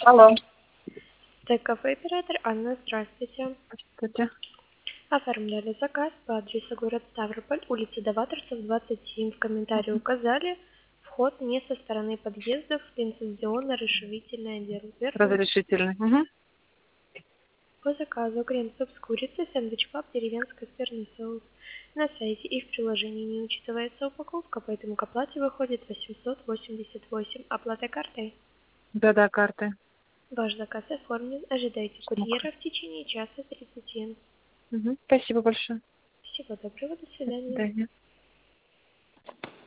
Алло. ТКФ-оператор Анна, здравствуйте. Здравствуйте. Оформляли заказ по адресу город Ставрополь, улица Даваторцев, 27. В комментарии указали вход не со стороны подъездов, лицензионно-расширительный отдел. Верно? Разрешительный. Угу. По заказу крем-суп с курицей, сэндвич-паб, деревенский сырный соус. На сайте и в приложении не учитывается упаковка, поэтому к оплате выходит 888. Оплата картой. Да, карты. Ваш заказ оформлен. Ожидайте Ну-ка. курьера в течение часа 30. Спасибо большое. Всего доброго, до До свидания. свидания.